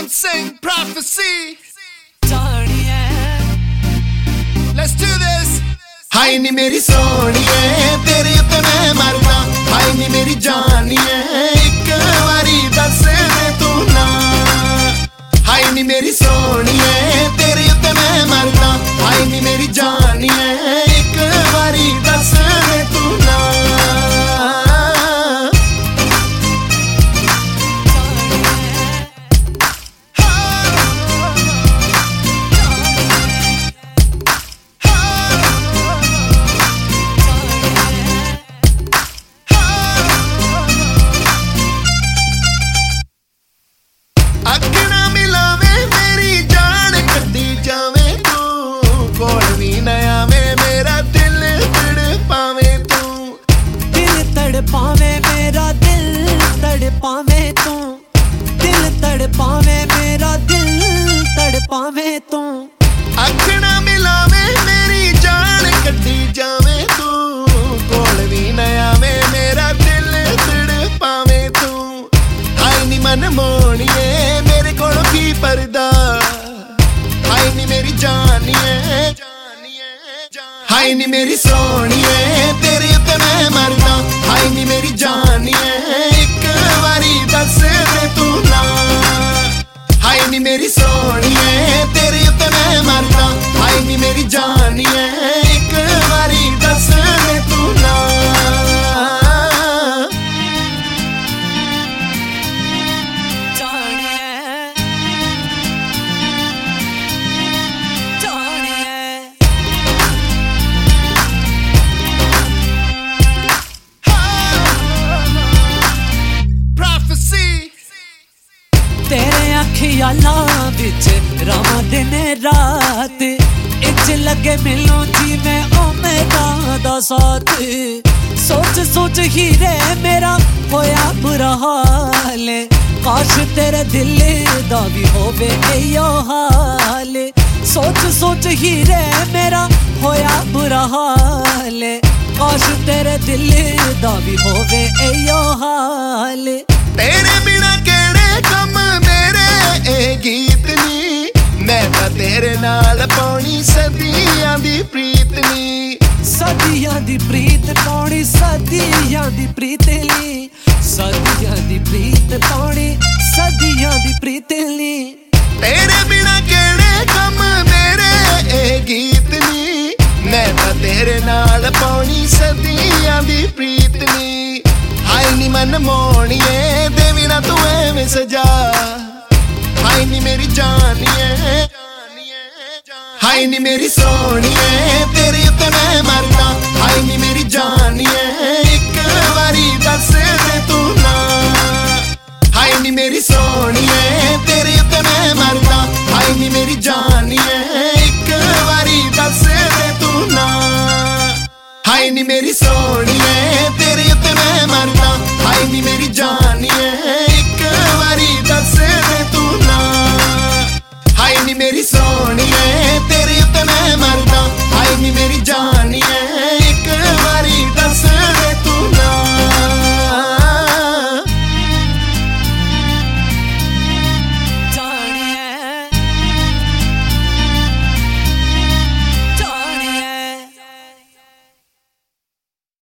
and sing prophecy. Let's do this. हाय नी मेरी सोनिए तेरे उत्ते मैं मरदा हाय नी मेरी जानिए एक बारी दस दे तू ना हाय नी मेरी सोनिए तेरे उत्ते मैं मरदा हाय नी मेरी जानिए एक बारी दस दे तू ना पावे मेरा दिल तड़पावे तू दिल तड़पावे मेरा दिल तड़पावे तू अख ना मिलावे मेरी जान कड्डी जावे तू कोल भी ना आवे मेरा दिल तड़पावे तू हाय नी मन मोनिए मेरे कोल की पर्दा हाय नी मेरी जानिए हाय नी मेरी सोनिए तेरे उत्ते मैं मरदा हाय नी मेरी जानिए एक बारी दस दे तू ना हाय नी मेरी सोनिए तेरे उत्ते मैं मरदा हाय नी मेरी जानिए एक बारी दस दे तू ना तेरे अखियालां विच रावां दिन रात इंज लगे मिलो जी मैं ओमेगा दा साथ सोच सोच ही रे मेरा होया बुरा हाल काश तेरे दिल दा भी होवे इयो हाल सोच सोच ही रे मेरा होया बुरा हाल काश तेरे दिल दा भी होवे इयो हाल तेरे बिना कम मेरे ए गीत नी मैं तां तेरे नाल पाउणी सदियां दी प्रीत नी सदियां दी प्रीत पाउणी सदियां दी प्रीत ली सदियां दी प्रीत पाउणी सदियां दी प्रीत ली तेरे बिना केड़े कम मेरे ए गीत नी मैं तां तेरे नाल पाउणी सदियां दी प्रीत नी हाय नी मन मोनिए देवी ना तू एवें सजा हाय नी मेरी जानिए हाय नी मेरी सोनिए तेरे उत्ते मैं मरदा हाय नी मेरी जानिए एक बारी दस दे तू ना हाय नी मेरी सोनिए तेरे उत्ते मैं मरदा हाय नी मेरी जानिए एक बारी दस दे तू ना हाय नी मेरी